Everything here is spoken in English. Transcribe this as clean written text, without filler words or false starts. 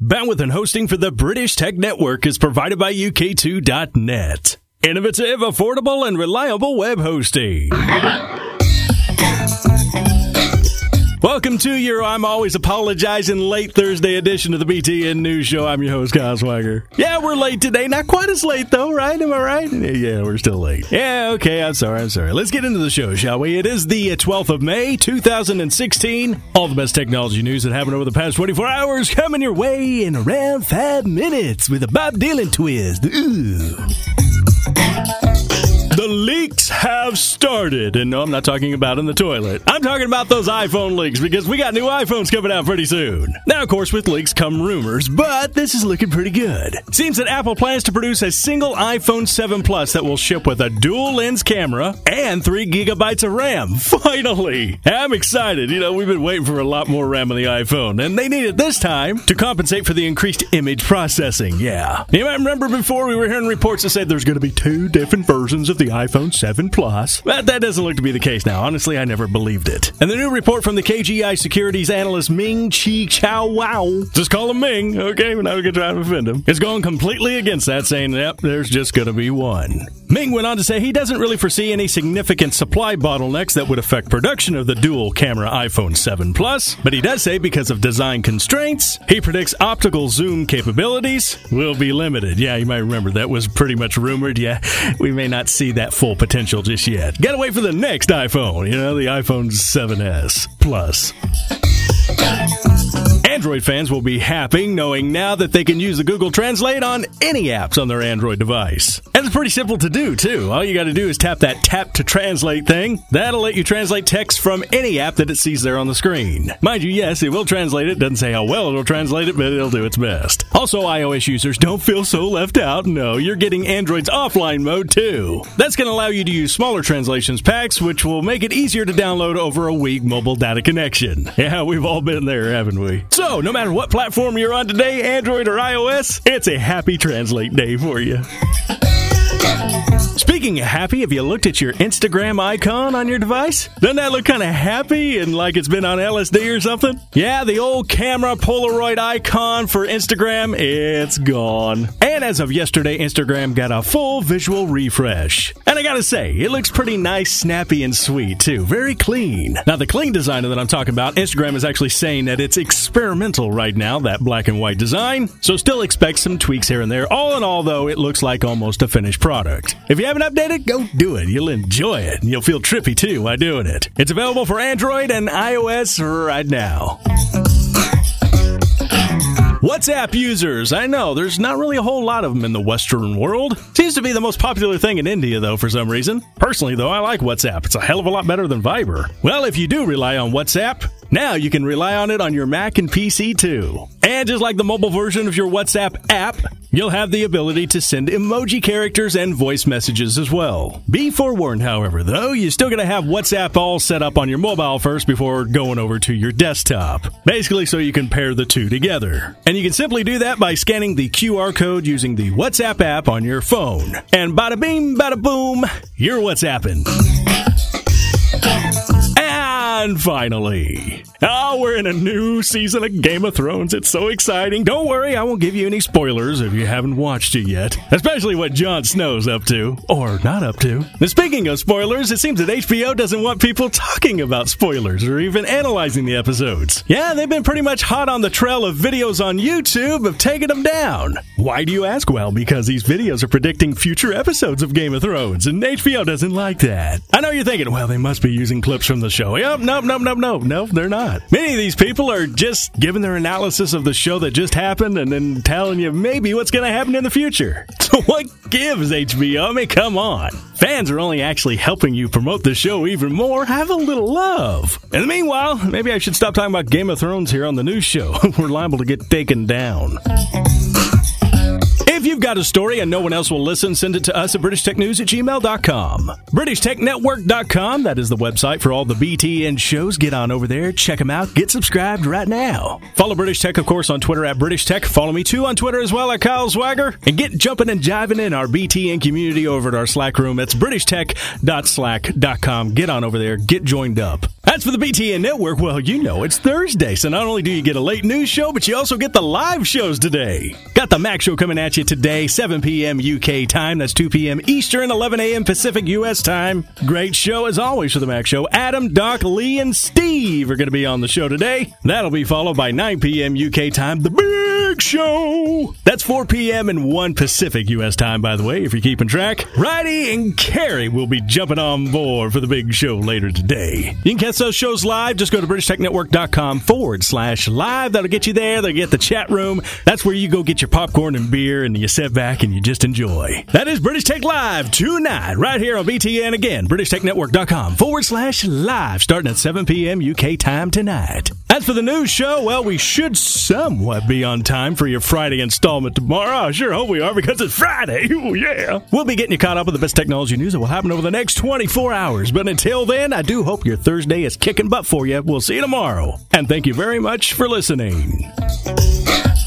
Bandwidth and hosting for the British Tech Network is provided by UK2.net. Innovative, affordable, and reliable web hosting. Welcome to your I'm Always Apologizing late Thursday edition of the BTN News Show. I'm your host, Kyle Swagger. Yeah, we're late today. Not quite as late, though, right? Am I right? Yeah, we're still late. Yeah, okay, I'm sorry. Let's get into the show, shall we? It is the 12th of May, 2016. All the best technology news that happened over the past 24 hours coming your way in around 5 minutes with a Bob Dylan twist. Ooh. The leaks have started. And no, I'm not talking about in the toilet. I'm talking about those iPhone leaks because we got new iPhones coming out pretty soon. Now, of course, with leaks come rumors, but this is looking pretty good. Seems that Apple plans to produce a single iPhone 7 Plus that will ship with a dual lens camera and 3 gigabytes of RAM. Finally! I'm excited. You know, we've been waiting for a lot more RAM on the iPhone, and they need it this time to compensate for the increased image processing. Yeah. You might remember before we were hearing reports that said there's going to be 2 different versions of the iPhone 7 Plus. But that doesn't look to be the case now. Honestly, I never believed it. And the new report from the KGI Securities analyst Ming-Chi Chow Wow, just call him Ming, okay? We're not going to try to offend him. Is going completely against that, saying, yep, there's just going to be one. Ming went on to say he doesn't really foresee any significant supply bottlenecks that would affect production of the dual-camera iPhone 7 Plus, but he does say because of design constraints, he predicts optical zoom capabilities will be limited. Yeah, you might remember that was pretty much rumored. Yeah, we may not see that full potential just yet. Gotta wait for the next iPhone, the iPhone 7S Plus. Android fans will be happy knowing now that they can use the Google Translate on any apps on their Android device. And it's pretty simple to do, too. All you got to do is tap that Tap to Translate thing. That'll let you translate text from any app that it sees there on the screen. Mind you, yes, it will translate it. Doesn't say how well it'll translate it, but it'll do its best. Also, iOS users, don't feel so left out. No, you're getting Android's offline mode, too. That's going to allow you to use smaller translations packs, which will make it easier to download over a weak mobile data connection. Yeah, we've all been there, haven't we? So, no matter what platform you're on today, Android or iOS, it's a happy Translate day for you. Speaking of happy, have you looked at your Instagram icon on your device? Doesn't that look kind of happy and like it's been on LSD or something? Yeah, the old camera Polaroid icon for Instagram, it's gone. And as of yesterday, Instagram got a full visual refresh. And I gotta say, it looks pretty nice, snappy, and sweet, too. Very clean. Now, the clean design that I'm talking about, Instagram is actually saying that it's experimental right now, that black and white design. So still expect some tweaks here and there. All in all, though, it looks like almost a finished product. If you haven't updated, go do it. You'll enjoy it. And you'll feel trippy, too, while doing it. It's available for Android and iOS right now. WhatsApp users. I know, there's not really a whole lot of them in the Western world. Seems to be the most popular thing in India, though, for some reason. Personally, though, I like WhatsApp. It's a hell of a lot better than Viber. Well, if you do rely on WhatsApp, now you can rely on it on your Mac and PC, too. And just like the mobile version of your WhatsApp app, you'll have the ability to send emoji characters and voice messages as well. Be forewarned, however, though, you're still going to have WhatsApp all set up on your mobile first before going over to your desktop. Basically, so you can pair the two together. And you can simply do that by scanning the QR code using the WhatsApp app on your phone. And bada bing, bada boom, you're WhatsApping. And finally, we're in a new season of Game of Thrones. It's so exciting. Don't worry, I won't give you any spoilers if you haven't watched it yet. Especially what Jon Snow's up to. Or not up to. Now, speaking of spoilers, it seems that HBO doesn't want people talking about spoilers or even analyzing the episodes. Yeah, they've been pretty much hot on the trail of videos on YouTube of taking them down. Why do you ask? Well, because these videos are predicting future episodes of Game of Thrones, and HBO doesn't like that. I know you're thinking, well, they must be using clips from the show. Yep, no, they're not. Many of these people are just giving their analysis of the show that just happened and then telling you maybe what's going to happen in the future. So what gives, HBO? I mean, come on. Fans are only actually helping you promote the show even more. Have a little love. In the meanwhile, maybe I should stop talking about Game of Thrones here on the news show. We're liable to get taken down. If you've got a story and no one else will listen, send it to us at BritishTechNews@gmail.com. BritishTechNetwork.com, that is the website for all the BTN shows. Get on over there, check them out, get subscribed right now. Follow British Tech, of course, on Twitter at British Tech. Follow me, too, on Twitter as well at Kyle Swagger. And get jumping and jiving in our BTN community over at our Slack room. It's BritishTech.slack.com. Get on over there, get joined up. As for the BTN Network, well, you know it's Thursday, so not only do you get a late news show, but you also get the live shows today. Got the Mac Show coming at you today, 7 p.m. UK time. That's 2 p.m. Eastern, 11 a.m. Pacific US time. Great show as always for the Mac Show. Adam, Doc, Lee, and Steve are going to be on the show today. That'll be followed by 9 p.m. UK time, the Big Show. That's 4 p.m. and 1 Pacific US time, by the way, if you're keeping track. Righty and Carrie will be jumping on board for the Big Show later today. You can catch those shows live. Just go to BritishTechNetwork.com/live. That'll get you there. They'll get the chat room. That's where you go get your popcorn and beer and you sit back and you just enjoy. That is British Tech Live tonight, right here on BTN. Again, BritishTechNetwork.com/live, starting at 7 p.m. UK time tonight. As for the news show, well, we should somewhat be on time for your Friday installment tomorrow. I sure hope we are, because it's Friday. Ooh, yeah. We'll be getting you caught up with the best technology news that will happen over the next 24 hours. But until then, I do hope your Thursday is kicking butt for you. We'll see you tomorrow. And thank you very much for listening.